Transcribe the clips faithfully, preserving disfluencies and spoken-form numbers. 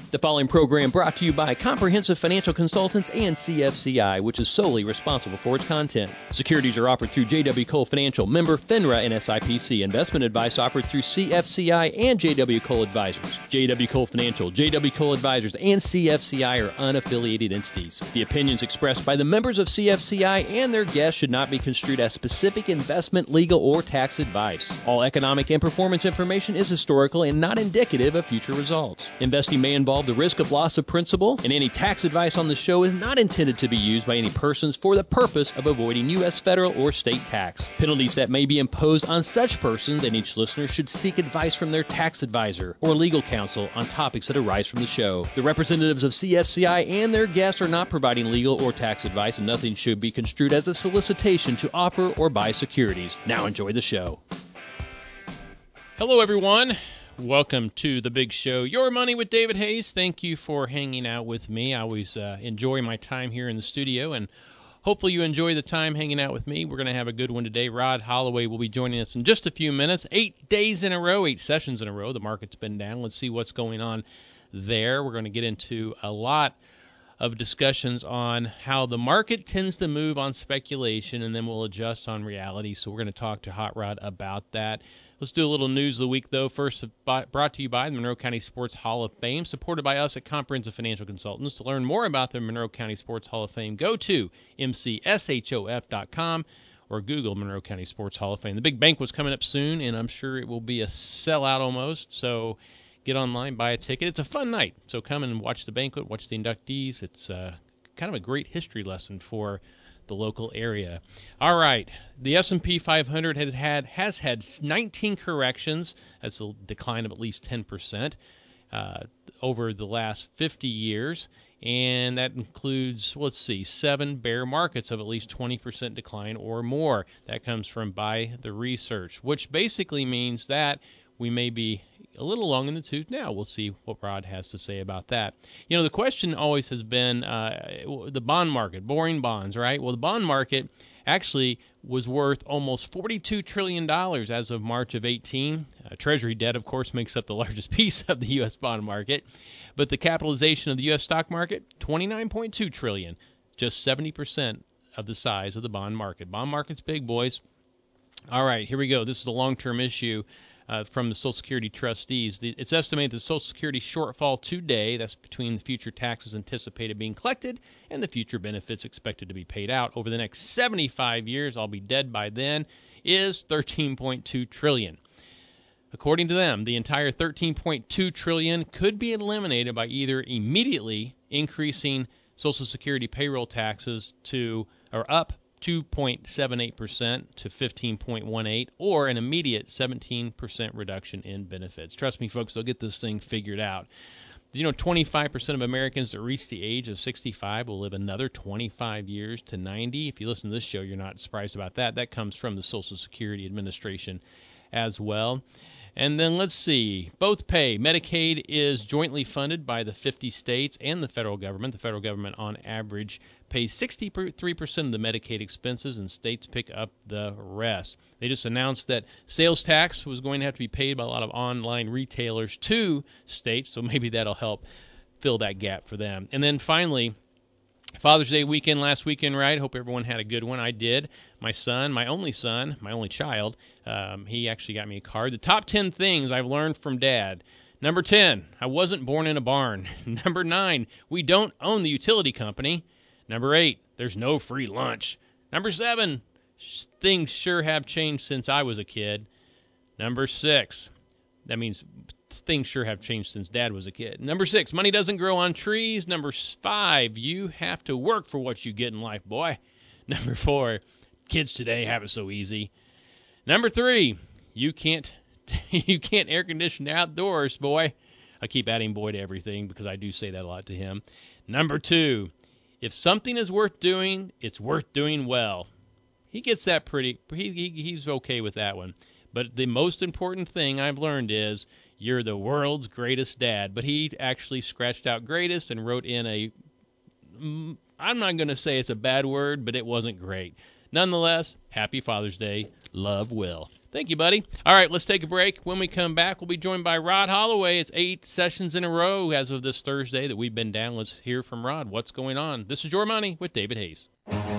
The following program brought to you by Comprehensive Financial Consultants and C F C I, which is solely responsible for its content. Securities are offered through J W. Cole Financial, member FINRA and S I P C. Investment advice offered through C F C I and J W. Cole Advisors. J W. Cole Financial, J W. Cole Advisors, and C F C I are unaffiliated entities. The opinions expressed by the members of C F C I and their guests should not be construed as specific investment, legal, or tax advice. All economic and performance information is historical and not indicative of future results. Investing may involve the risk of loss of principal, and any tax advice on the show is not intended to be used by any persons for the purpose of avoiding U S federal or state tax. Penalties that may be imposed on such persons, and each listener should seek advice from their tax advisor or legal counsel on topics that arise from the show. The representatives of C F C I and their guests are not providing legal or tax advice, and nothing should be construed as a solicitation to offer or buy securities. Now enjoy the show. Hello, everyone. Welcome to The Big Show, Your Money with David Hayes. Thank you for hanging out with me. I always uh, enjoy my time here in the studio, and hopefully you enjoy the time hanging out with me. We're going to have a good one today. Rod Holloway will be joining us in just a few minutes. Eight days in a row, eight sessions in a row. The market's been down. Let's see what's going on there. We're going to get into a lot of discussions on how the market tends to move on speculation, and then we'll adjust on reality. So we're going to talk to Hot Rod about that. Let's do a little news of the week, though. First, brought to you by the Monroe County Sports Hall of Fame, supported by us at Comprehensive Financial Consultants. To learn more about the Monroe County Sports Hall of Fame, go to M C S H O F dot com or Google Monroe County Sports Hall of Fame. The big banquet's coming up soon, and I'm sure it will be a sellout almost, so get online, buy a ticket. It's a fun night, so come and watch the banquet, watch the inductees. It's uh, kind of a great history lesson for the local area. All right, the S and P five hundred had had, has had nineteen corrections. That's a decline of at least ten percent uh, over the last fifty years, and that includes, let's see, seven bear markets of at least twenty percent decline or more. That comes from By the Research, which basically means that we may be a little long in the tooth now. We'll see what Rod has to say about that. You know, the question always has been uh, the bond market, boring bonds, right? Well, the bond market actually was worth almost forty-two trillion dollars as of March of eighteen. Uh, Treasury debt, of course, makes up the largest piece of the U S bond market. But the capitalization of the U S stock market, twenty-nine point two trillion dollars, just seventy percent of the size of the bond market. Bond market's big, boys. All right, here we go. This is a long-term issue. Uh, from the Social Security trustees. The, it's estimated the Social Security shortfall today, that's between the future taxes anticipated being collected and the future benefits expected to be paid out over the next seventy-five years, I'll be dead by then, is thirteen point two trillion dollars. According to them, the entire thirteen point two trillion dollars could be eliminated by either immediately increasing Social Security payroll taxes to, or up two point seven eight percent to fifteen point one eight, or an immediate seventeen percent reduction in benefits. Trust me, folks, they'll get this thing figured out. You know, twenty-five percent of Americans that reach the age of sixty-five will live another twenty-five years to ninety. If you listen to this show, you're not surprised about that. That comes from the Social Security Administration as well. And then let's see, both pay. Medicaid is jointly funded by the fifty states and the federal government. The federal government, on average, pays sixty-three percent of the Medicaid expenses, and states pick up the rest. They just announced that sales tax was going to have to be paid by a lot of online retailers to states, so maybe that'll help fill that gap for them. And then finally, Father's Day weekend last weekend, right? Hope everyone had a good one. I did. My son, my only son, my only child, um, he actually got me a card. The top ten things I've learned from Dad. Number ten, I wasn't born in a barn. Number nine, we don't own the utility company. Number eight, there's no free lunch. Number seven, things sure have changed since I was a kid. Number six, that means things sure have changed since Dad was a kid. Number six, money doesn't grow on trees. Number five, you have to work for what you get in life, boy. Number four, kids today have it so easy. Number three, you can't you can't air condition outdoors, boy. I keep adding boy to everything because I do say that a lot to him. Number two, if something is worth doing, it's worth doing well. He gets that pretty, he, he he's okay with that one. But the most important thing I've learned is you're the world's greatest dad. But he actually scratched out greatest and wrote in a, I'm not going to say it's a bad word, but it wasn't great. Nonetheless, happy Father's Day. Love, Will. Thank you, buddy. All right, let's take a break. When we come back, we'll be joined by Rod Holloway. It's eight sessions in a row as of this Thursday that we've been down. Let's hear from Rod. What's going on? This is Your Money with David Hayes.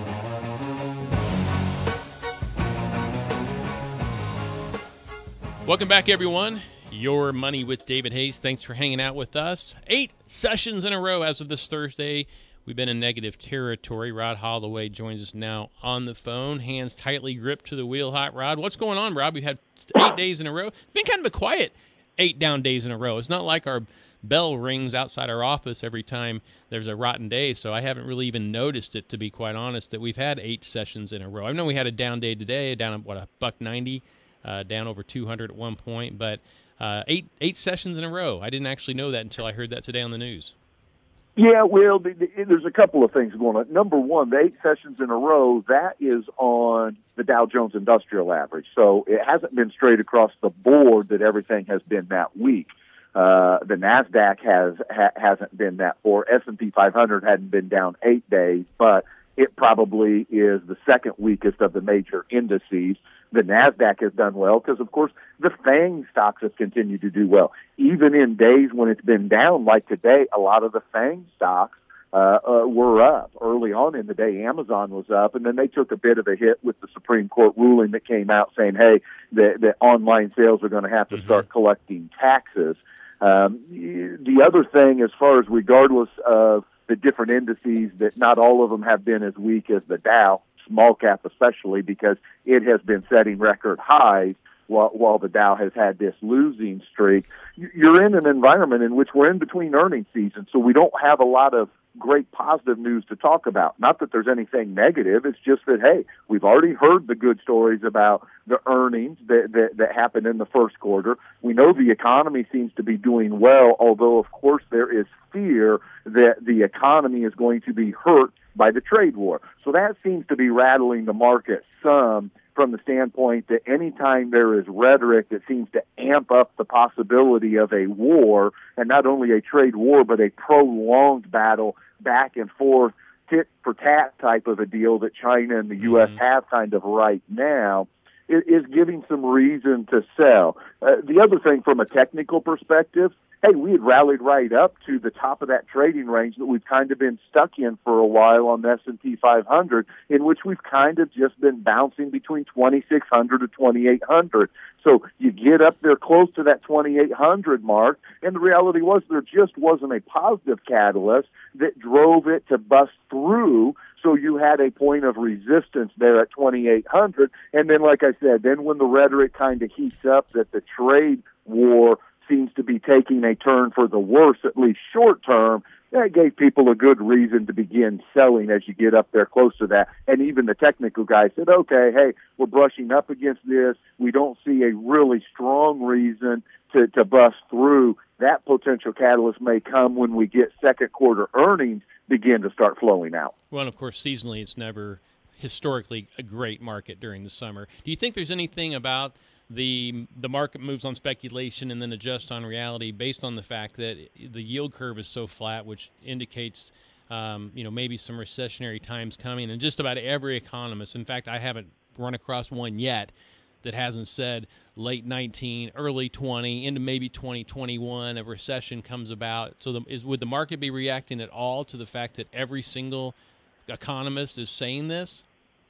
Welcome back, everyone. Your Money with David Hayes. Thanks for hanging out with us. Eight sessions in a row as of this Thursday. We've been in negative territory. Rod Holloway joins us now on the phone, hands tightly gripped to the wheel. Hot Rod, what's going on, Rob? We've had eight days in a row. It's been kind of a quiet eight down days in a row. It's not like our bell rings outside our office every time there's a rotten day, so I haven't really even noticed it, to be quite honest, that we've had eight sessions in a row. I know we had a down day today, down at, what, a buck ninety, uh, down over two hundred at one point, but uh, eight eight sessions in a row. I didn't actually know that until I heard that today on the news. Yeah, well, there's a couple of things going on. Number one, the eight sessions in a row, that is on the Dow Jones Industrial Average. So it hasn't been straight across the board that everything has been that weak. Uh, the NASDAQ has, ha, hasn't been that poor. S and P five hundred hadn't been down eight days, but it probably is the second weakest of the major indices. The NASDAQ has done well because, of course, the FANG stocks have continued to do well. Even in days when it's been down, like today, a lot of the FANG stocks uh, uh, were up. Early on in the day, Amazon was up, and then they took a bit of a hit with the Supreme Court ruling that came out saying, hey, the, the online sales are going to have to mm-hmm. start collecting taxes. Um, the other thing, as far as regardless of the different indices, that not all of them have been as weak as the Dow, small cap especially, because it has been setting record highs while, while the Dow has had this losing streak. You're in an environment in which we're in between earnings season, so we don't have a lot of great positive news to talk about. Not that there's anything negative, it's just that, hey, we've already heard the good stories about the earnings that, that, that happened in the first quarter. We know the economy seems to be doing well, although, of course, there is fear that the economy is going to be hurt by the trade war. So that seems to be rattling the market some, from the standpoint that anytime there is rhetoric that seems to amp up the possibility of a war, and not only a trade war, but a prolonged battle back and forth, tit for tat type of a deal that China and the U S mm-hmm. have kind of right now, is giving some reason to sell. Uh, the other thing from a technical perspective, hey, we had rallied right up to the top of that trading range that we've kind of been stuck in for a while on the S and P five hundred, in which we've kind of just been bouncing between twenty-six hundred to twenty-eight hundred. So you get up there close to that twenty-eight hundred mark, and the reality was there just wasn't a positive catalyst that drove it to bust through. So you had a point of resistance there at twenty-eight hundred. And then, like I said, then when the rhetoric kind of heats up that the trade war seems to be taking a turn for the worse, at least short term, that gave people a good reason to begin selling as you get up there close to that. And even the technical guys said, okay, hey, we're brushing up against this. We don't see a really strong reason to, to bust through. That potential catalyst may come when we get second quarter earnings begin to start flowing out. Well, and of course, seasonally, it's never historically a great market during the summer. Do you think there's anything about the the market moves on speculation and then adjusts on reality based on the fact that the yield curve is so flat, which indicates um, you know maybe some recessionary times coming? And just about every economist, in fact, I haven't run across one yet that hasn't said late nineteen, early twenty, into maybe twenty twenty-one, a recession comes about. So the, is, would the market be reacting at all to the fact that every single economist is saying this?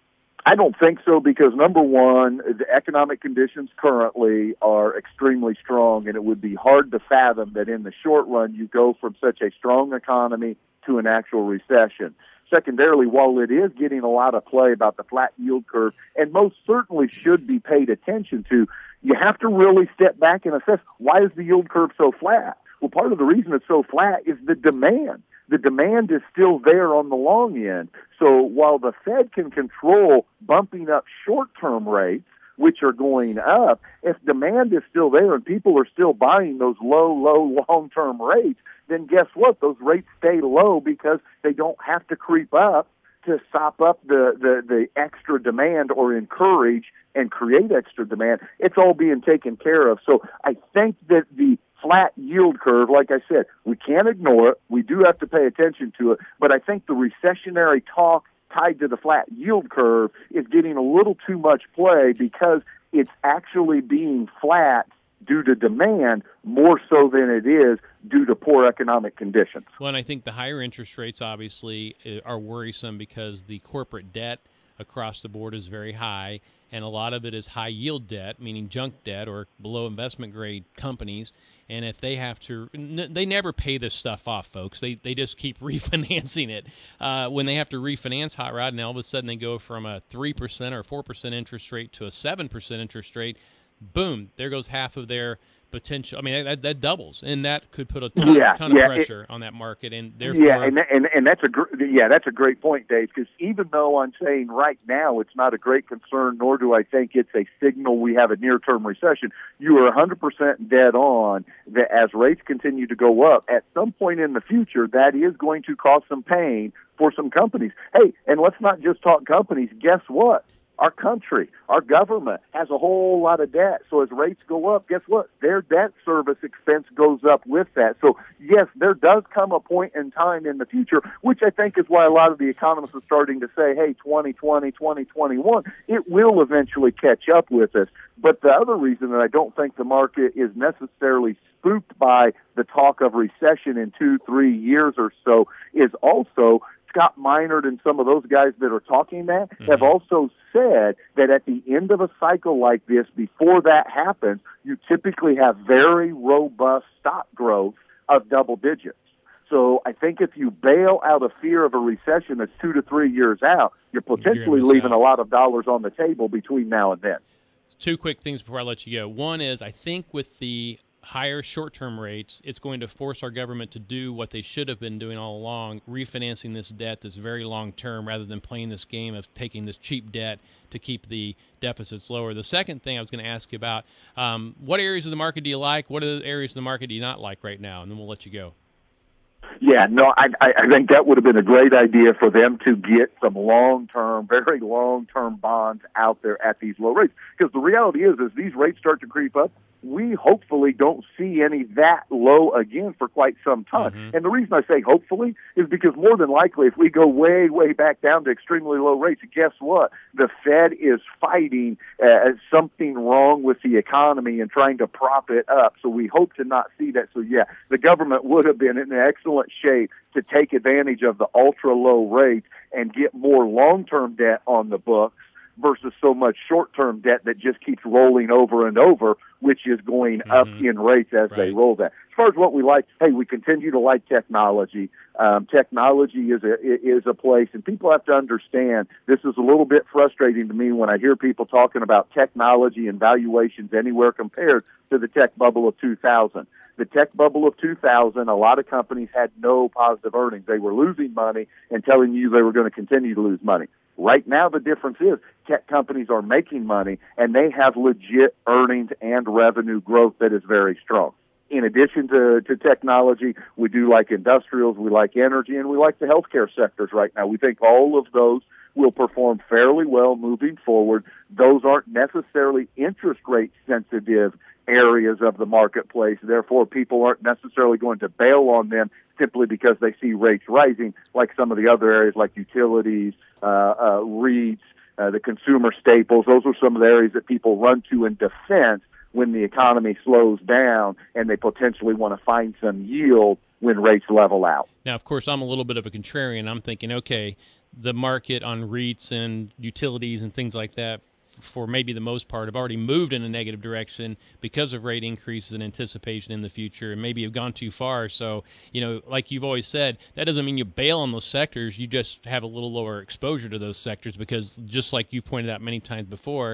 I don't think so, because number one, the economic conditions currently are extremely strong, and it would be hard to fathom that in the short run you go from such a strong economy to an actual recession. Secondarily, while it is getting a lot of play about the flat yield curve, and most certainly should be paid attention to, you have to really step back and assess, why is the yield curve so flat? Well, part of the reason it's so flat is the demand. The demand is still there on the long end. So while the Fed can control bumping up short-term rates, which are going up, if demand is still there and people are still buying those low, low, long-term rates, then guess what? Those rates stay low because they don't have to creep up to sop up the, the, the extra demand or encourage and create extra demand. It's all being taken care of. So I think that the flat yield curve, like I said, we can't ignore it. We do have to pay attention to it. But I think the recessionary talk tied to the flat yield curve is getting a little too much play, because it's actually being flat due to demand more so than it is due to poor economic conditions. Well, and I think the higher interest rates obviously are worrisome because the corporate debt across the board is very high, and a lot of it is high-yield debt, meaning junk debt or below investment-grade companies. And if they have to, they never pay this stuff off, folks. They they just keep refinancing it. Uh, when they have to refinance Hot Rod, and all of a sudden they go from a three percent or four percent interest rate to a seven percent interest rate, boom, there goes half of their potential. I mean, that, that doubles, and that could put a ton, yeah, ton yeah, of pressure it, on that market. And therefore, yeah, and and and that's a gr- yeah, that's a great point, Dave. Because even though I'm saying right now it's not a great concern, nor do I think it's a signal we have a near-term recession, you are one hundred percent dead on that as rates continue to go up, at some point in the future, that is going to cause some pain for some companies. Hey, and let's not just talk companies. Guess what? Our country, our government has a whole lot of debt. So as rates go up, guess what? Their debt service expense goes up with that. So yes, there does come a point in time in the future, which I think is why a lot of the economists are starting to say, hey, twenty twenty, twenty twenty-one, it will eventually catch up with us. But the other reason that I don't think the market is necessarily spooked by the talk of recession in two, three years or so is also Scott Minerd and some of those guys that are talking that mm-hmm. have also said that at the end of a cycle like this, before that happens, you typically have very robust stock growth of double digits. So I think if you bail out of fear of a recession that's two to three years out, you're potentially you're leaving out. a lot of dollars on the table between now and then. Two quick things before I let you go. One is I think with the higher short-term rates, it's going to force our government to do what they should have been doing all along, refinancing this debt that's very long-term rather than playing this game of taking this cheap debt to keep the deficits lower. The second thing I was going to ask you about, um, what areas of the market do you like? What are the areas of the market do you not like right now? And then we'll let you go. Yeah, no, I, I think that would have been a great idea for them to get some long-term, very long-term bonds out there at these low rates. Because the reality is, as these rates start to creep up, we hopefully don't see any that low again for quite some time. Mm-hmm. And the reason I say hopefully is because more than likely, if we go way, way back down to extremely low rates, guess what? The Fed is fighting uh, something wrong with the economy and trying to prop it up. So we hope to not see that. So yeah, the government would have been in excellent shape to take advantage of the ultra low rates and get more long-term debt on the books versus so much short-term debt that just keeps rolling over and over, which is going mm-hmm. up in rates as right. they roll that. As far as what we like, hey, we continue to like technology. Um, technology is a, is a place, and people have to understand this is a little bit frustrating to me when I hear people talking about technology and valuations anywhere compared to the tech bubble of two thousand. The tech bubble of two thousand, a lot of companies had no positive earnings. They were losing money and telling you they were going to continue to lose money. Right now, the difference is tech companies are making money, and they have legit earnings and revenue growth that is very strong. In addition to, to technology, we do like industrials, we like energy, and we like the healthcare sectors right now. We think all of those will perform fairly well moving forward. Those aren't necessarily interest rate sensitive areas of the marketplace. Therefore, people aren't necessarily going to bail on them simply because they see rates rising, like some of the other areas like utilities, uh, uh, REITs, uh, the consumer staples. Those are some of the areas that people run to in defense when the economy slows down and they potentially want to find some yield when rates level out. Now, of course, I'm a little bit of a contrarian. I'm thinking, okay, the market on REITs and utilities and things like that, for maybe the most part, have already moved in a negative direction because of rate increases and anticipation in the future, and maybe have gone too far. So, you know, like you've always said, that doesn't mean you bail on those sectors. You just have a little lower exposure to those sectors because, just like you pointed out many times before,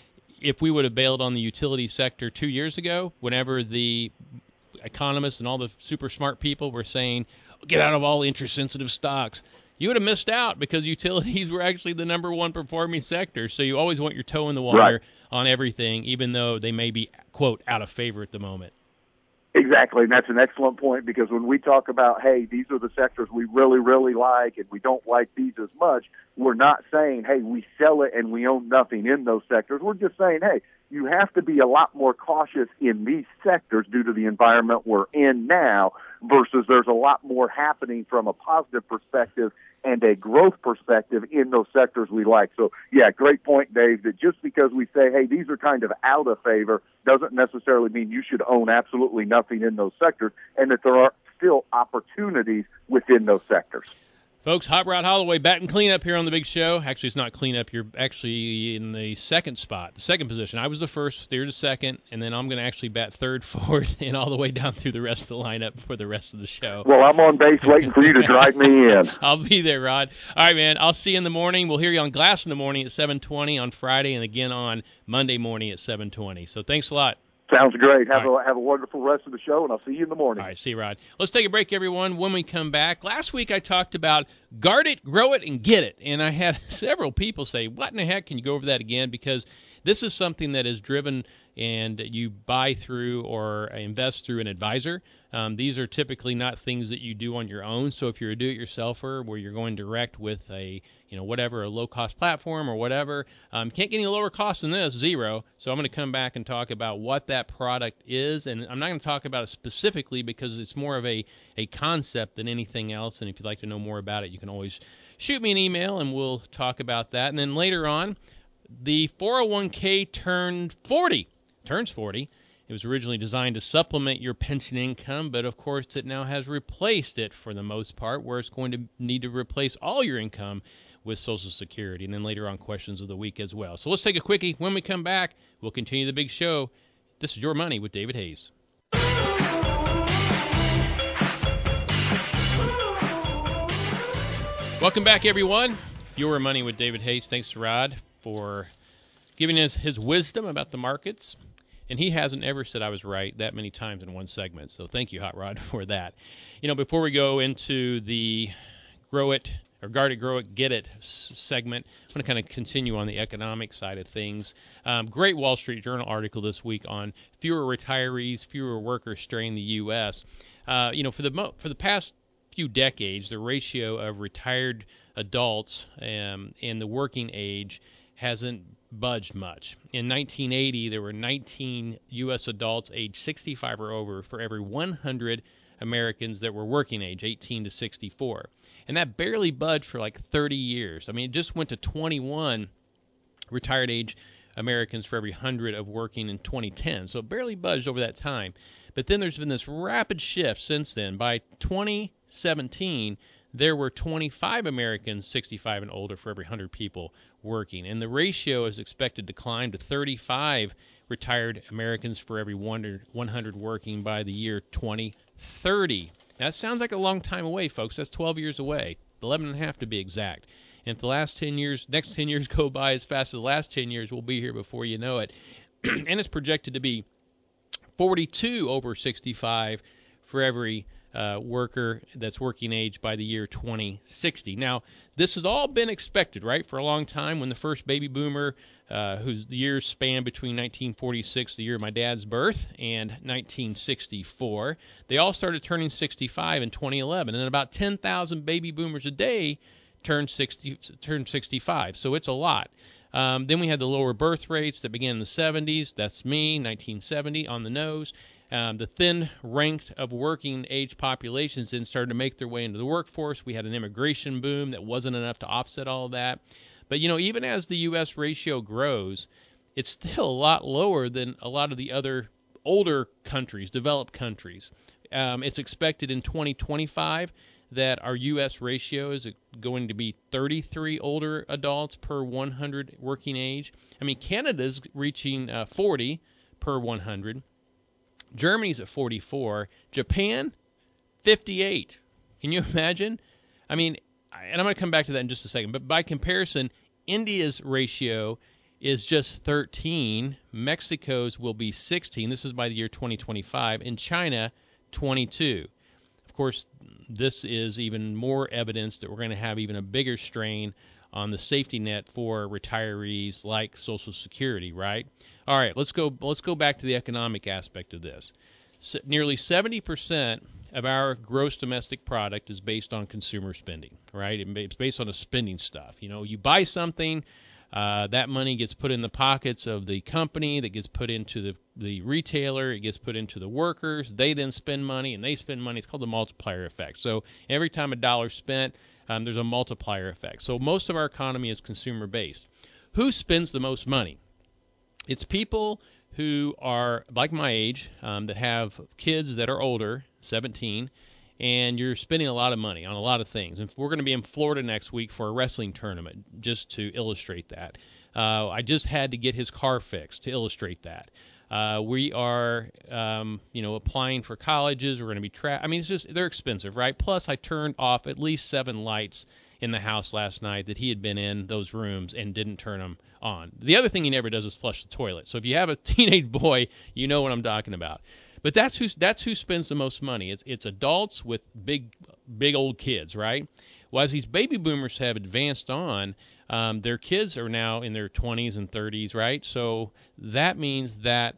if we would have bailed on the utility sector two years ago, whenever the economists and all the super smart people were saying, get out of all interest-sensitive stocks, you would have missed out because utilities were actually the number one performing sector. So you always want your toe in the water right. on everything, even though they may be, quote, out of favor at the moment. Exactly, and that's an excellent point because when we talk about, hey, these are the sectors we really, really like and we don't like these as much, we're not saying, hey, we sell it and we own nothing in those sectors. We're just saying, hey, you have to be a lot more cautious in these sectors due to the environment we're in now versus there's a lot more happening from a positive perspective and a growth perspective in those sectors we like. So, yeah, great point, Dave, that just because we say, hey, these are kind of out of favor doesn't necessarily mean you should own absolutely nothing in those sectors, and that there are still opportunities within those sectors. Folks, Hot Rod Holloway batting cleanup here on the big show. Actually, it's not cleanup. You're actually in the second spot, the second position. I was the first, they're the second, and then I'm going to actually bat third, fourth, and all the way down through the rest of the lineup for the rest of the show. Well, I'm on base waiting for you to drive me in. I'll be there, Rod. All right, man. I'll see you in the morning. We'll hear you on Glass in the morning at seven twenty on Friday and again on Monday morning at seven twenty. So thanks a lot. Sounds great. Have All a have a wonderful rest of the show, and I'll see you in the morning. All right, see you, Rod. Let's take a break, everyone. When we come back, last week I talked about guard it, grow it, and get it. And I had several people say, what in the heck, can you go over that again? Because this is something that is driven and you buy through or invest through an advisor. Um, these are typically not things that you do on your own. So if you're a do-it-yourselfer where you're going direct with a, you know, whatever, a low-cost platform or whatever, um, can't get any lower cost than this, zero. So I'm going to come back and talk about what that product is. And I'm not going to talk about it specifically because it's more of a, a concept than anything else. And if you'd like to know more about it, you can always shoot me an email and we'll talk about that. And then later on, the four oh one k turned forty. Turns forty. It was originally designed to supplement your pension income, but of course it now has replaced it for the most part, where it's going to need to replace all your income with Social Security, and then later on questions of the week as well. So let's take a quickie. When we come back, we'll continue the big show. This is Your Money with David Hayes. Welcome back, everyone. Your Money with David Hayes. Thanks to Rod for giving us his wisdom about the markets. And he hasn't ever said I was right that many times in one segment. So thank you, Hot Rod, for that. You know, before we go into the grow it or guard it, grow it, get it segment, I want to kind of continue on the economic side of things. Um, great Wall Street Journal article this week on fewer retirees, fewer workers strain the U S. Uh, you know, for the mo- for the past few decades, the ratio of retired adults um, and the working age hasn't budged much. In nineteen eighty, there were nineteen U S adults aged sixty-five or over for every one hundred Americans that were working age, eighteen to sixty-four. And that barely budged for like thirty years. I mean, it just went to twenty-one retired age Americans for every one hundred of working in twenty ten. So it barely budged over that time. But then there's been this rapid shift since then. By twenty seventeen, there were twenty-five Americans sixty-five and older for every one hundred people working. And the ratio is expected to climb to thirty-five retired Americans for every one hundred working by the year twenty thirty. Now, that sounds like a long time away, folks. That's twelve years away, eleven and a half to be exact. And if the last ten years, next ten years go by as fast as the last ten years, we'll be here before you know it. And it's projected to be forty-two over sixty-five for every Uh, worker that's working age by the year twenty sixty. Now, this has all been expected, right, for a long time. When the first baby boomer, uh, whose years span between nineteen forty-six, the year of my dad's birth, and nineteen sixty-four, they all started turning sixty-five in twenty eleven, and about ten thousand baby boomers a day turned sixty, turned sixty-five, so it's a lot. Um, then we had the lower birth rates that began in the seventies. That's me, nineteen seventy, on the nose. Um, the thin ranked of working age populations then started to make their way into the workforce. We had an immigration boom that wasn't enough to offset all of that. But, you know, even as the U S ratio grows, it's still a lot lower than a lot of the other older countries, developed countries. Um, it's expected in twenty twenty-five that our U S ratio is going to be thirty-three older adults per one hundred working age. I mean, Canada's reaching uh, forty per one hundred. Germany's at forty-four. Japan, fifty-eight. Can you imagine? I mean, and I'm going to come back to that in just a second, but by comparison, India's ratio is just thirteen. Mexico's will be sixteen. This is by the year twenty twenty-five. And China, twenty-two. Of course, this is even more evidence that we're going to have even a bigger strain on the safety net for retirees like Social Security, right? All right, let's go let's go back to the economic aspect of this. So, nearly seventy percent of our gross domestic product is based on consumer spending, right? It's based on the spending stuff. You know, you buy something, Uh, that money gets put in the pockets of the company, that gets put into the, the retailer, it gets put into the workers. They then spend money, and they spend money. It's called the multiplier effect. So every time a dollar's spent, um, there's a multiplier effect. So most of our economy is consumer-based. Who spends the most money? It's people who are like my age, um, that have kids that are older, seventeen, and you're spending a lot of money on a lot of things. And we're going to be in Florida next week for a wrestling tournament, just to illustrate that. Uh, I just had to get his car fixed to illustrate that. Uh, we are, um, you know, applying for colleges. We're going to be tra- I mean, it's just, they're expensive, right? Plus, I turned off at least seven lights in the house last night that he had been in those rooms and didn't turn them on. The other thing he never does is flush the toilet. So if you have a teenage boy, you know what I'm talking about. But that's who that's who spends the most money. It's it's adults with big big old kids, right? Well, as these baby boomers have advanced on, um, their kids are now in their twenties and thirties, right? So that means that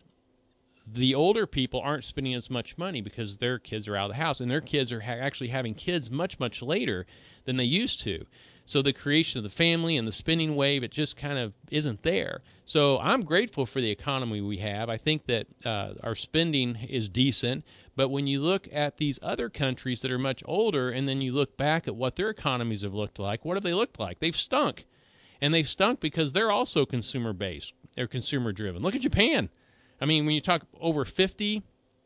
the older people aren't spending as much money because their kids are out of the house, and their kids are ha- actually having kids much, much later than they used to. So the creation of the family and the spending wave, it just kind of isn't there. So I'm grateful for the economy we have. I think that uh, our spending is decent, but when you look at these other countries that are much older, and then you look back at what their economies have looked like, what have they looked like? They've stunk. And they've stunk because they're also consumer-based. They're consumer-driven. Look at Japan. I mean, when you talk over fifty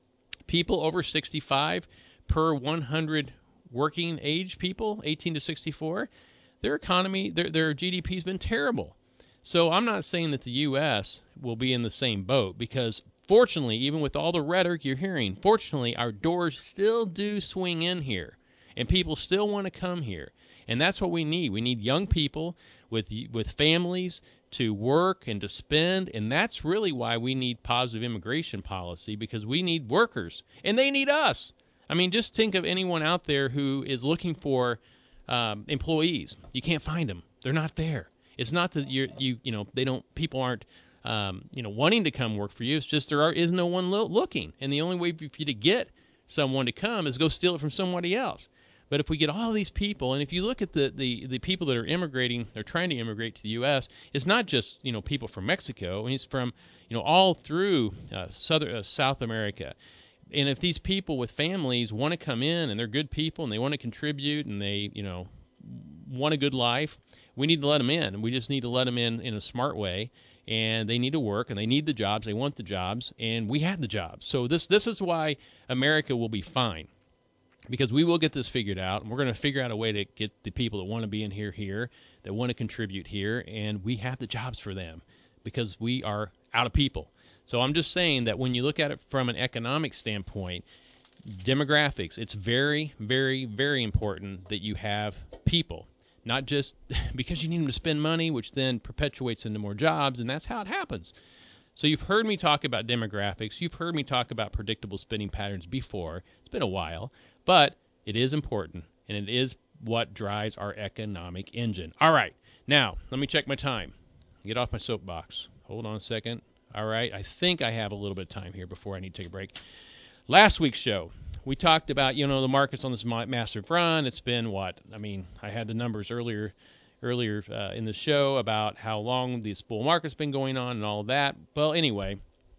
people over sixty-five per one hundred working age people, eighteen to sixty-four, their economy, their their G D P has been terrible. So I'm not saying that the U S will be in the same boat, because fortunately, even with all the rhetoric you're hearing, fortunately, our doors still do swing in here, and people still want to come here. And that's what we need. We need young people with with families to work and to spend, and that's really why we need positive immigration policy, because we need workers, and they need us. I mean, just think of anyone out there who is looking for um, employees. You can't find them. They're not there. It's not that you're, you you know they don't people aren't um, you know wanting to come work for you. It's just there are, is no one lo- looking, and the only way for you to get someone to come is go steal it from somebody else. But if we get all these people, and if you look at the, the, the people that are immigrating, they're trying to immigrate to the U S, it's not just, you know, people from Mexico. It's from, you know, all through uh, Southern uh, South America. And if these people with families want to come in, and they're good people, and they want to contribute, and they, you know, want a good life, we need to let them in. We just need to let them in in a smart way. And they need to work, and they need the jobs. They want the jobs, and we have the jobs. So this this is why America will be fine. Because we will get this figured out, and we're going to figure out a way to get the people that want to be in here here, that want to contribute here, and we have the jobs for them because we are out of people. So I'm just saying that when you look at it from an economic standpoint, demographics, it's very, very, very important that you have people, not just because you need them to spend money, which then perpetuates into more jobs, and that's how it happens. So you've heard me talk about demographics. You've heard me talk about predictable spending patterns before. It's been a while, but it is important, and it is what drives our economic engine. All right, now let me check my time. Get off my soapbox. Hold on a second. All right, I think I have a little bit of time here before I need to take a break. Last week's show, we talked about, you know, the market's on this massive run. It's been what? I mean, I had the numbers earlier earlier uh, in the show about how long this bull market's been going on and all of that. Well, anyway,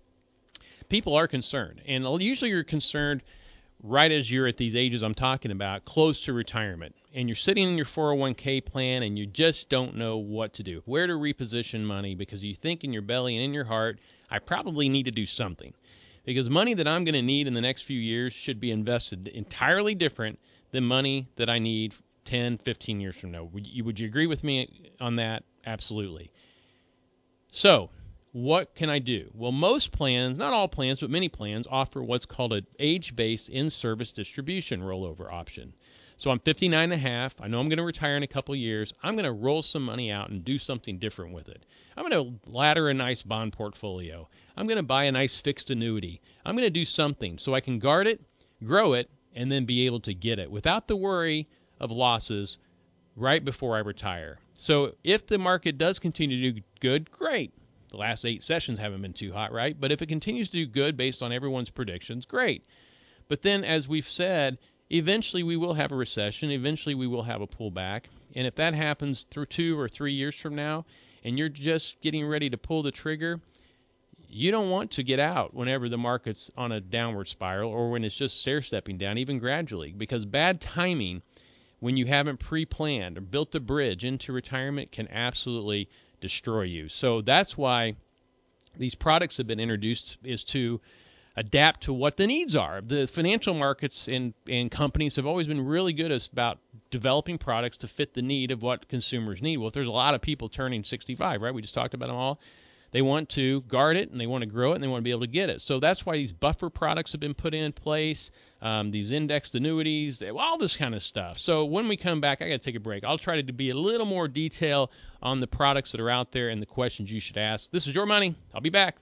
people are concerned. And usually you're concerned right as you're at these ages I'm talking about, close to retirement. And you're sitting in your four oh one k plan, and you just don't know what to do, where to reposition money, because you think in your belly and in your heart, I probably need to do something. Because money that I'm going to need in the next few years should be invested entirely different than money that I need ten, fifteen years from now. Would you, would you agree with me on that? Absolutely. So, what can I do? Well, most plans, not all plans, but many plans, offer what's called an age-based in-service distribution rollover option. So I'm fifty-nine and a half. I know I'm going to retire in a couple of years. I'm going to roll some money out and do something different with it. I'm going to ladder a nice bond portfolio. I'm going to buy a nice fixed annuity. I'm going to do something so I can guard it, grow it, and then be able to get it without the worry of losses right before I retire. So if the market does continue to do good, great. The last eight sessions haven't been too hot, right? But if it continues to do good based on everyone's predictions, great. But then, as we've said, eventually we will have a recession. Eventually we will have a pullback. And if that happens through two or three years from now, and you're just getting ready to pull the trigger, you don't want to get out whenever the market's on a downward spiral or when it's just stair-stepping down, even gradually, because bad timing when you haven't pre-planned or built a bridge into retirement can absolutely destroy you. So that's why these products have been introduced, is to adapt to what the needs are. The financial markets and, and companies have always been really good about developing products to fit the need of what consumers need. Well, if there's a lot of people turning sixty-five, right? We just talked about them all. They want to guard it, and they want to grow it, and they want to be able to get it. So that's why these buffer products have been put in place, um, these indexed annuities, all this kind of stuff. So when we come back, I got to take a break. I'll try to be a little more detail on the products that are out there and the questions you should ask. This is Your Money. I'll be back.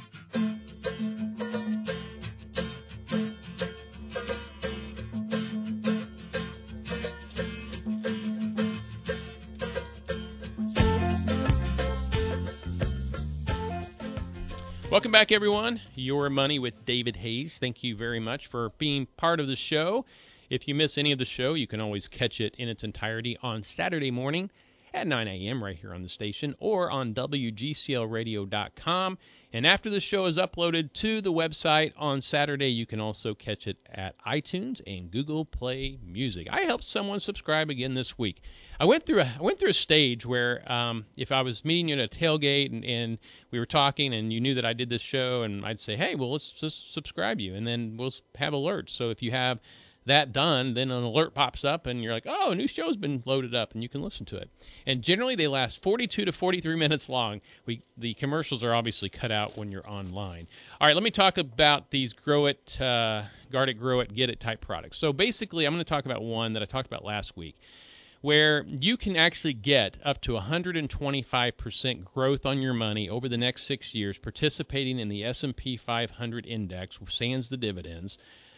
Welcome back, everyone. Your Money with David Hayes. Thank you very much for being part of the show. If you miss any of the show, you can always catch it in its entirety on Saturday morning at nine a.m. right here on the station or on W G C L radio dot com. And after the show is uploaded to the website on Saturday, you can also catch it at iTunes and Google Play Music. I helped someone subscribe again this week. I went through a I went through a stage where um, if I was meeting you at a tailgate and, and we were talking and you knew that I did this show, and I'd say, hey, well, let's just subscribe you, and then we'll have alerts. So if you have that done, then an alert pops up and you're like, oh, a new show's been loaded up, and you can listen to it. And generally they last forty-two to forty-three minutes long. We the commercials are obviously cut out when you're online. All right, let me talk about these Grow It, uh, Guard It, Grow It, Get It type products. So basically I'm going to talk about one that I talked about last week, where you can actually get up to one hundred twenty-five percent growth on your money over the next six years participating in the S and P five hundred index, sans the dividends.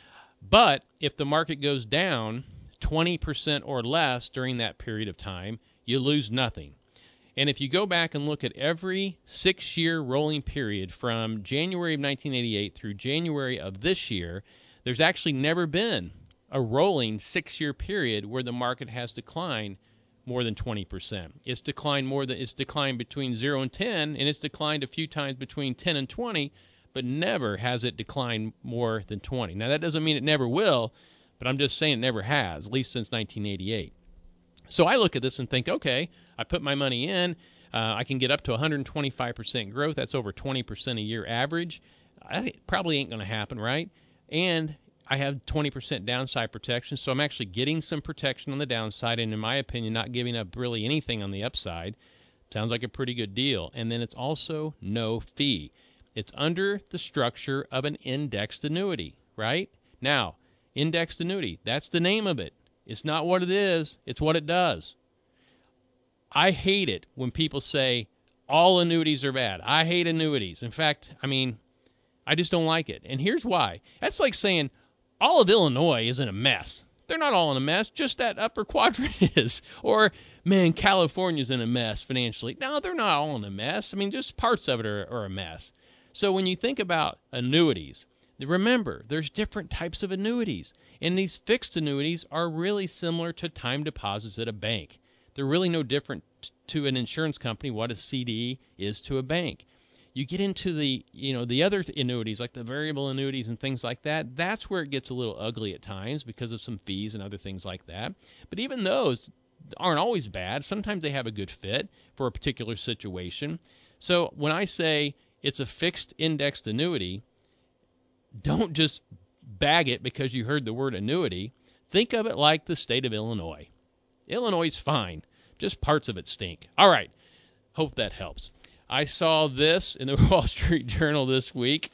But if the market goes down twenty percent or less during that period of time, you lose nothing. And if you go back and look at every six-year rolling period from January of nineteen eighty-eight through January of this year, there's actually never been a rolling six-year period where the market has declined more than twenty percent. It's declined more than it's declined between zero and ten, and it's declined a few times between ten and twenty, but never has it declined more than twenty. Now, that doesn't mean it never will, but I'm just saying it never has, at least since nineteen eighty-eight. So I look at this and think, okay, I put my money in, uh, I can get up to one hundred twenty-five percent growth. That's over twenty percent a year average. I think it probably ain't going to happen, right? And I have twenty percent downside protection, so I'm actually getting some protection on the downside, and in my opinion, not giving up really anything on the upside. Sounds like a pretty good deal. And then it's also no fee. It's under the structure of an indexed annuity, right? Now, indexed annuity, that's the name of it. It's not what it is, it's what it does. I hate it when people say all annuities are bad. I hate annuities. In fact, I mean, I just don't like it. And here's why. That's like saying all of Illinois is in a mess. They're not all in a mess, just that upper quadrant is. Or, man, California's in a mess financially. No, they're not all in a mess. I mean, just parts of it are, are a mess. So when you think about annuities, remember, there's different types of annuities. And these fixed annuities are really similar to time deposits at a bank. They're really no different to an insurance company what a C D is to a bank. You get into the, you know, the other annuities, like the variable annuities and things like that, that's where it gets a little ugly at times because of some fees and other things like that. But even those aren't always bad. Sometimes they have a good fit for a particular situation. So when I say it's a fixed indexed annuity, don't just bag it because you heard the word annuity. Think of it like the state of Illinois. Illinois is fine. Just parts of it stink. All right. Hope that helps. I saw this in the Wall Street Journal this week.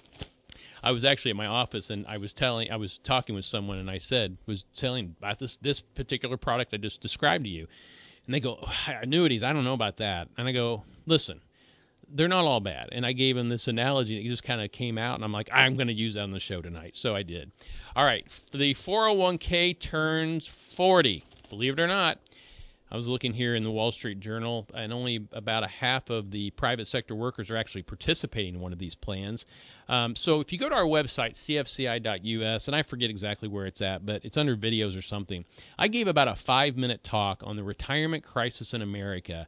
I was actually at my office, and I was telling, I was talking with someone, and I said, was telling about this this particular product I just described to you. And they go, oh, annuities, I don't know about that. And I go, listen, they're not all bad. And I gave them this analogy, and it just kind of came out, and I'm like, I'm going to use that on the show tonight. So I did. All right, the four oh one k turns forty. Believe it or not. I was looking here in the Wall Street Journal, and only about a half of the private sector workers are actually participating in one of these plans. Um, so if you go to our website, C F C I dot U S, and I forget exactly where it's at, but it's under videos or something, I gave about a five-minute talk on the retirement crisis in America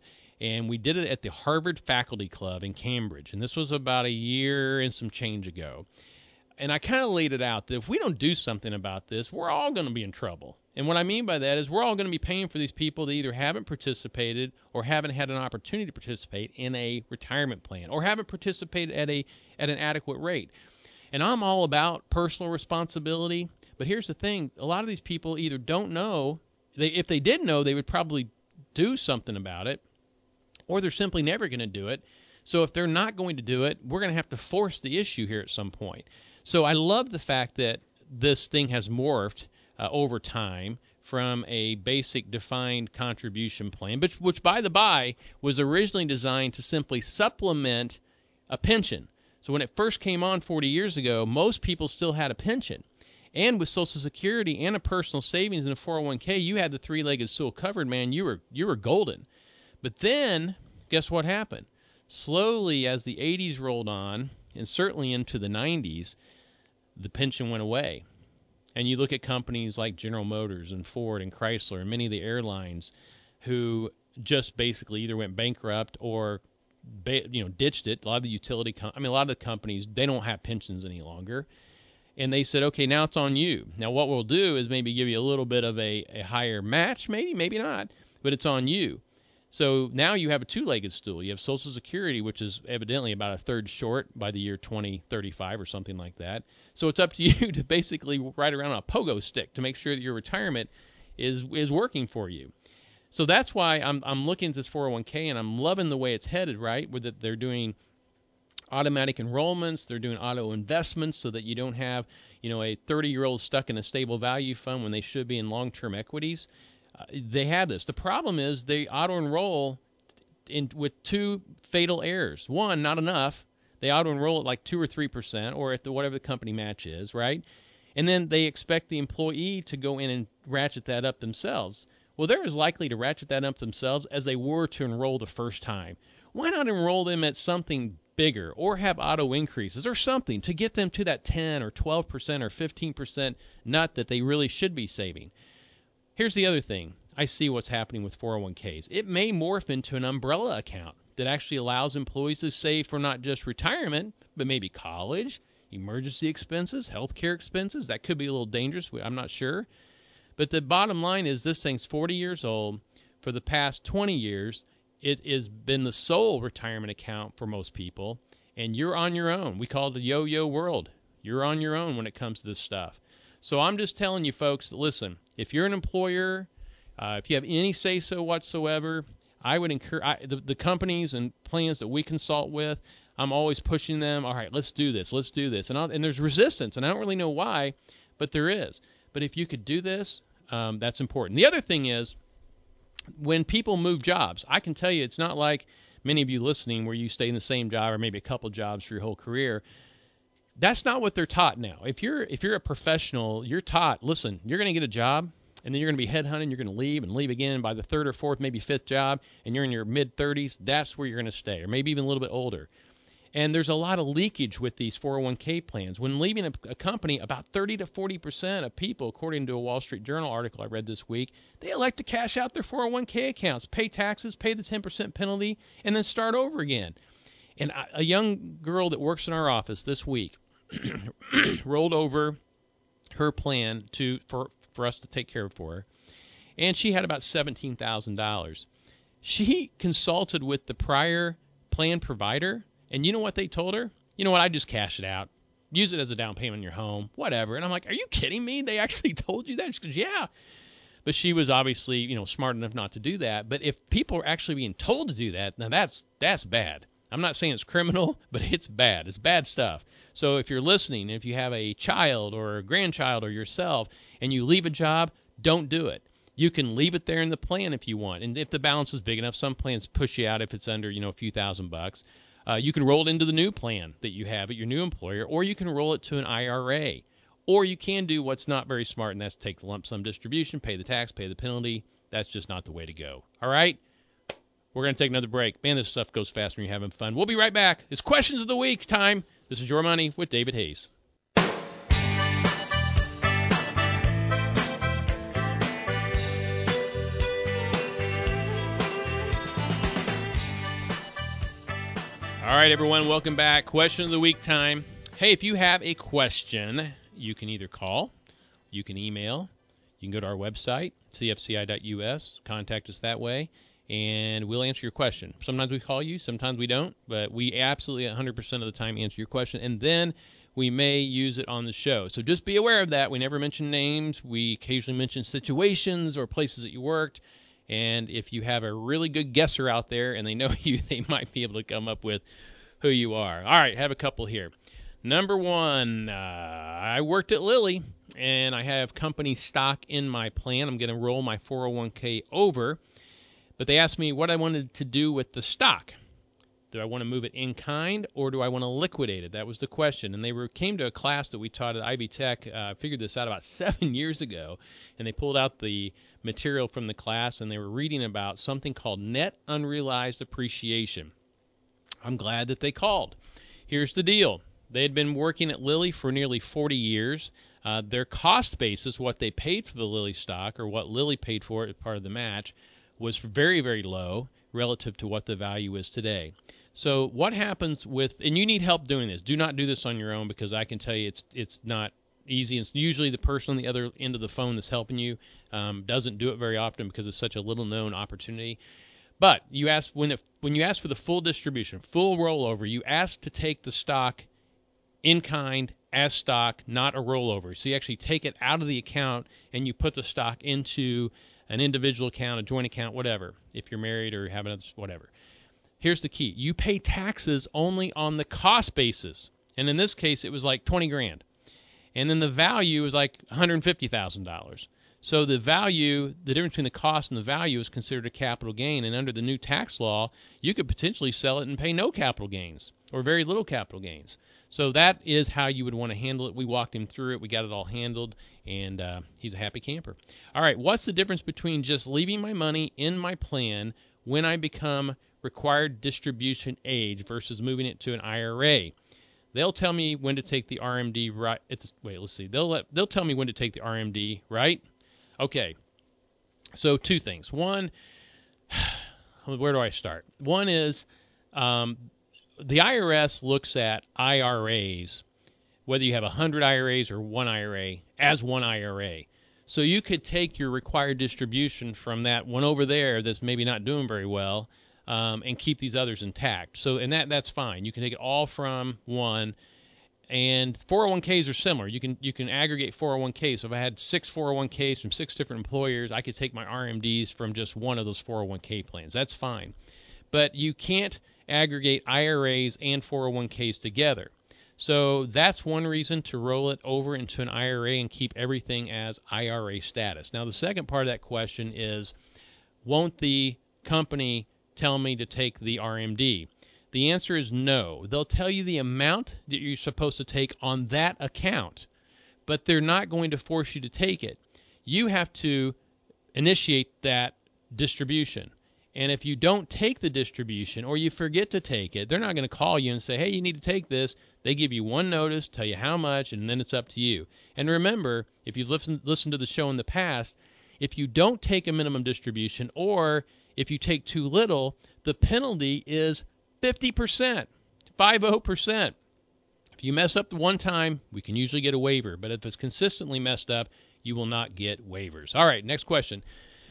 And we did it at the Harvard Faculty Club in Cambridge. And this was about a year and some change ago. And I kind of laid it out that if we don't do something about this, we're all going to be in trouble. And what I mean by that is we're all going to be paying for these people that either haven't participated or haven't had an opportunity to participate in a retirement plan or haven't participated at a at an adequate rate. And I'm all about personal responsibility. But here's the thing. A lot of these people either don't know. They, if they did know, they would probably do something about it, or they're simply never going to do it. So if they're not going to do it, we're going to have to force the issue here at some point. So I love the fact that this thing has morphed uh, over time from a basic defined contribution plan, which, which, by the by, was originally designed to simply supplement a pension. So when it first came on forty years ago, most people still had a pension. And with Social Security and a personal savings and a four oh one k, you had the three-legged stool covered, man. You were you were golden. But then, guess what happened? Slowly, as the eighties rolled on, and certainly into the nineties, the pension went away. And you look at companies like General Motors and Ford and Chrysler and many of the airlines who just basically either went bankrupt or you know ditched it. A lot of the utility, com- I mean, a lot of the companies, they don't have pensions any longer. And they said, okay, now it's on you. Now what we'll do is maybe give you a little bit of a, a higher match, maybe, maybe not, but it's on you. So now you have a two-legged stool. You have Social Security, which is evidently about a third short by the year twenty thirty-five or something like that. So it's up to you to basically ride around on a pogo stick to make sure that your retirement is is working for you. So that's why I'm I'm looking at this four oh one k and I'm loving the way it's headed, right? With it, they're doing automatic enrollments, they're doing auto investments so that you don't have, you know, a thirty-year-old stuck in a stable value fund when they should be in long-term equities. Uh, they have this. The problem is they auto-enroll in, with two fatal errors. One, not enough. They auto-enroll at like two or three percent or at the whatever the company match is, right? And then they expect the employee to go in and ratchet that up themselves. Well, they're as likely to ratchet that up themselves as they were to enroll the first time. Why not enroll them at something bigger or have auto increases or something to get them to that ten or twelve percent or fifteen percent nut that they really should be saving? Here's the other thing. I see what's happening with four oh one k's. It may morph into an umbrella account that actually allows employees to save for not just retirement, but maybe college, emergency expenses, healthcare expenses. That could be a little dangerous. I'm not sure. But the bottom line is this thing's forty years old. For the past twenty years, it has been the sole retirement account for most people, and you're on your own. We call it the yo-yo world. You're on your own when it comes to this stuff. So I'm just telling you folks, that listen, if you're an employer, uh, if you have any say-so whatsoever, I would encourage the, the companies and plans that we consult with, I'm always pushing them, all right, let's do this, let's do this. And, I'll, and there's resistance, and I don't really know why, but there is. But if you could do this, um, that's important. The other thing is, when people move jobs, I can tell you it's not like many of you listening where you stay in the same job or maybe a couple jobs for your whole career. That's not what they're taught now. If you're if you're a professional, you're taught, listen, you're going to get a job, and then you're going to be headhunting, you're going to leave and leave again by the third or fourth, maybe fifth job, and you're in your mid-thirties, that's where you're going to stay, or maybe even a little bit older. And there's a lot of leakage with these four oh one k plans. When leaving a, a company, about thirty to forty percent of people, according to a Wall Street Journal article I read this week, they elect to cash out their four oh one k accounts, pay taxes, pay the ten percent penalty, and then start over again. And I, a young girl that works in our office this week rolled over her plan to for, for us to take care of for her, and she had about seventeen thousand dollars. She consulted with the prior plan provider, and you know what they told her? You know what, I just cash it out. Use it as a down payment on your home, whatever. And I'm like, are you kidding me? They actually told you that? She goes, yeah. But she was obviously, you know, smart enough not to do that. But if people are actually being told to do that, now that's that's bad. I'm not saying it's criminal, but it's bad. It's bad stuff. So if you're listening, if you have a child or a grandchild or yourself, and you leave a job, don't do it. You can leave it there in the plan if you want. And if the balance is big enough, some plans push you out if it's under, you know, a few thousand bucks. Uh, you can roll it into the new plan that you have at your new employer, or you can roll it to an I R A. Or you can do what's not very smart, and that's take the lump sum distribution, pay the tax, pay the penalty. That's just not the way to go. All right? We're going to take another break. Man, this stuff goes fast when you're having fun. We'll be right back. It's Questions of the Week time. This is Your Money with David Hayes. All right, everyone, welcome back. Question of the week time. Hey, if you have a question, you can either call, you can email, you can go to our website, c f c i dot u s, contact us that way, and we'll answer your question. Sometimes we call you, sometimes we don't, but we absolutely one hundred percent of the time answer your question, and then we may use it on the show. So just be aware of that. We never mention names. We occasionally mention situations or places that you worked, and if you have a really good guesser out there and they know you, they might be able to come up with who you are. All right, have a couple here. Number one, uh, I worked at Lilly, and I have company stock in my plan. I'm going to roll my four oh one k over, but they asked me what I wanted to do with the stock. Do I want to move it in kind, or do I want to liquidate it? That was the question. And they were came to a class that we taught at Ivy Tech. I uh, figured this out about seven years ago, and they pulled out the material from the class, and they were reading about something called net unrealized appreciation. I'm glad that they called. Here's the deal. They had been working at Lilly for nearly forty years. Uh, their cost basis, what they paid for the Lilly stock, or what Lilly paid for it as part of the match, was very, very low relative to what the value is today. So what happens with, and you need help doing this. Do not do this on your own, because I can tell you it's it's not easy. It's usually the person on the other end of the phone that's helping you um, doesn't do it very often because it's such a little-known opportunity. But you ask when it, when you ask for the full distribution, full rollover, you ask to take the stock in kind as stock, not a rollover. So you actually take it out of the account and you put the stock into an individual account, a joint account, whatever, if you're married or have another, whatever. Here's the key. You pay taxes only on the cost basis. And in this case, it was like twenty grand. And then the value is like one hundred fifty thousand dollars. So the value, the difference between the cost and the value is considered a capital gain. And under the new tax law, you could potentially sell it and pay no capital gains or very little capital gains. So that is how you would want to handle it. We walked him through it. We got it all handled, and uh, he's a happy camper. All right, what's the difference between just leaving my money in my plan when I become required distribution age versus moving it to an I R A? They'll tell me when to take the R M D right. It's, wait, let's see. They'll let, they'll tell me when to take the R M D, right? Okay. So two things. One, where do I start? One is um, the I R S looks at I R As, whether you have one hundred I R As or one I R A, as one I R A. So you could take your required distribution from that one over there that's maybe not doing very well, um, and keep these others intact. So, and that that's fine. You can take it all from one. And four oh one k's are similar. You can you can aggregate four oh one k's. So if I had six four oh one k's from six different employers, I could take my R M Ds from just one of those four oh one k plans. That's fine. But you can't aggregate I R As and four oh one k's together. So that's one reason to roll it over into an I R A and keep everything as I R A status. Now, the second part of that question is, won't the company tell me to take the R M D? The answer is no. They'll tell you the amount that you're supposed to take on that account, but they're not going to force you to take it. You have to initiate that distribution. And if you don't take the distribution or you forget to take it, they're not going to call you and say, hey, you need to take this. They give you one notice, tell you how much, and then it's up to you. And remember, if you've listened, listened to the show in the past, if you don't take a minimum distribution or if you take too little, the penalty is fifty percent, fifty percent. If you mess up the one time, we can usually get a waiver. But if it's consistently messed up, you will not get waivers. All right, next question.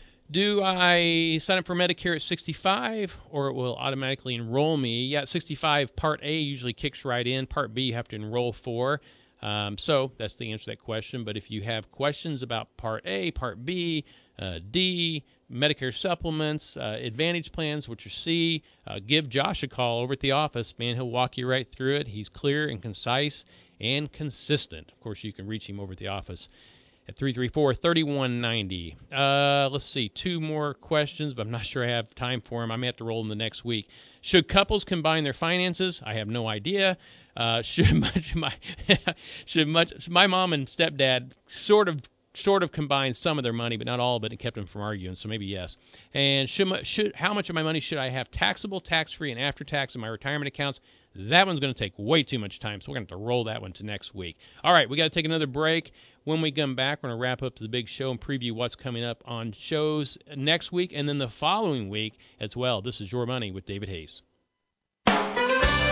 Do I sign up for Medicare at sixty-five, or it will automatically enroll me? Yeah, at sixty-five, Part A usually kicks right in. Part B, you have to enroll for. Um, so that's the answer to that question. But if you have questions about Part A, Part B, uh, D, Medicare supplements, uh, Advantage plans, which are C, uh, give Josh a call over at the office. Man, he'll walk you right through it. He's clear and concise and consistent. Of course, you can reach him over at the office at three three four, three one nine zero. Uh, let's see, two more questions, but I'm not sure I have time for them. I may have to roll them the next week. Should couples combine their finances? I have no idea. Uh, should much my should much my mom and stepdad sort of sort of combined some of their money, but not all of it, and kept them from arguing. So maybe yes. And should should how much of my money should I have taxable, tax-free, and after-tax in my retirement accounts? That one's going to take way too much time, so we're going to have to roll that one to next week. All right, we got to take another break. When we come back, we're going to wrap up the big show and preview what's coming up on shows next week and then the following week as well. This is Your Money with David Hayes.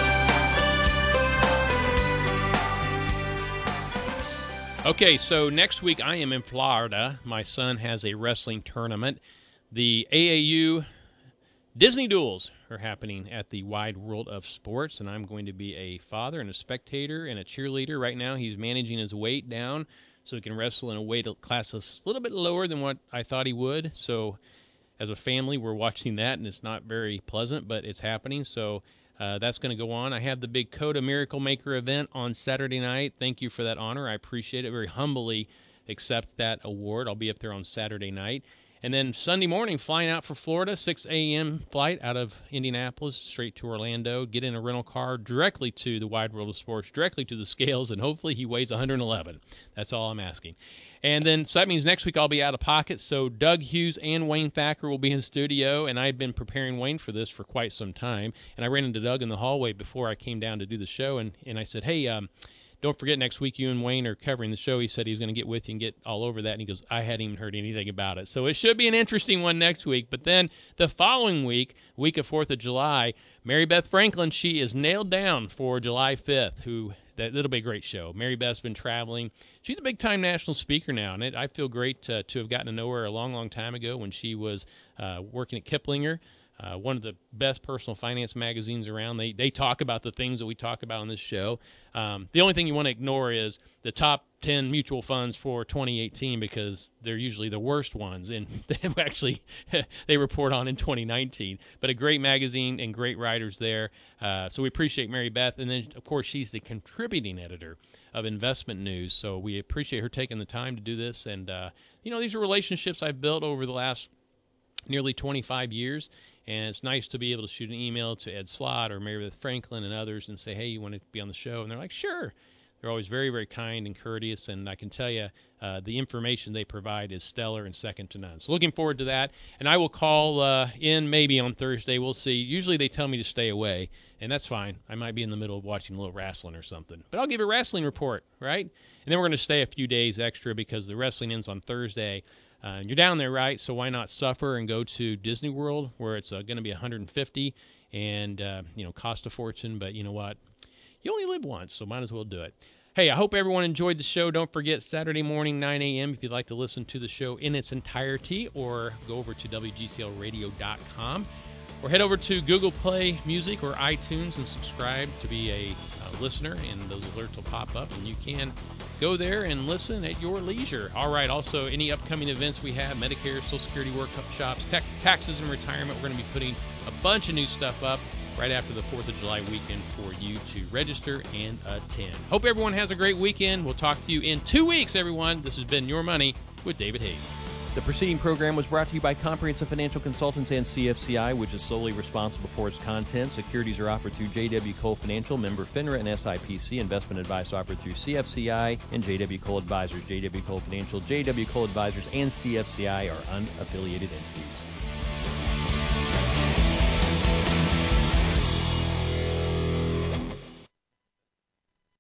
Okay, so next week I am in Florida. My son has a wrestling tournament. The A A U Disney Duels are happening at the Wide World of Sports, and I'm going to be a father and a spectator and a cheerleader. Right now he's managing his weight down so he can wrestle in a weight class that's a little bit lower than what I thought he would. So as a family, we're watching that, and it's not very pleasant, but it's happening. So Uh, that's going to go on. I have the big Coda Miracle Maker event on Saturday night. Thank you for that honor. I appreciate it. Very humbly accept that award. I'll be up there on Saturday night. And then Sunday morning, flying out for Florida, six a.m. flight out of Indianapolis straight to Orlando. Get in a rental car directly to the Wide World of Sports, directly to the scales, and hopefully he weighs one hundred eleven. That's all I'm asking. And then, so that means next week I'll be out of pocket. So Doug Hughes and Wayne Thacker will be in studio, and I've been preparing Wayne for this for quite some time. And I ran into Doug in the hallway before I came down to do the show, and, and I said, hey, um, don't forget next week you and Wayne are covering the show. He said he was going to get with you and get all over that, and he goes, I hadn't even heard anything about it. So it should be an interesting one next week. But then the following week, week of fourth of July, Mary Beth Franklin, she is nailed down for July fifth, who... That, it'll be a great show. Mary Beth's been traveling. She's a big-time national speaker now, and it, I feel great to, to have gotten to know her a long, long time ago when she was uh, working at Kiplinger, uh, one of the best personal finance magazines around. They they talk about the things that we talk about on this show. Um, the only thing you want to ignore is the top ten mutual funds for twenty eighteen because they're usually the worst ones, and they actually they report on in twenty nineteen. But a great magazine and great writers there. Uh, so we appreciate Mary Beth. And then, of course, she's the contributing editor of Investment News. So we appreciate her taking the time to do this. And, uh, you know, these are relationships I've built over the last nearly twenty-five years. And it's nice to be able to shoot an email to Ed Slott or Mary Beth Franklin and others and say, hey, you want to be on the show? And they're like, sure. They're always very, very kind and courteous, and I can tell you uh, the information they provide is stellar and second to none. So looking forward to that, and I will call uh, in maybe on Thursday. We'll see. Usually they tell me to stay away, and that's fine. I might be in the middle of watching a little wrestling or something, but I'll give a wrestling report, right? And then we're going to stay a few days extra because the wrestling ends on Thursday. Uh, you're down there, right? So why not suffer and go to Disney World where it's uh, going to be one hundred fifty and uh, you know cost a fortune, but you know what? You only live once, so might as well do it. Hey, I hope everyone enjoyed the show. Don't forget, Saturday morning, nine a.m., if you'd like to listen to the show in its entirety, or go over to W G C L radio dot com, or head over to Google Play Music or iTunes and subscribe to be a uh, listener, and those alerts will pop up, and you can go there and listen at your leisure. All right, also, any upcoming events we have, Medicare, Social Security workshops, tech, taxes and retirement, we're going to be putting a bunch of new stuff up right after the fourth of July weekend for you to register and attend. Hope everyone has a great weekend. We'll talk to you in two weeks, everyone. This has been Your Money with David Hayes. The preceding program was brought to you by Comprehensive Financial Consultants and C F C I, which is solely responsible for its content. Securities are offered through J W. Cole Financial, member FINRA and S I P C. Investment advice offered through C F C I and J W. Cole Advisors. J W. Cole Financial, J W. Cole Advisors, and C F C I are unaffiliated entities.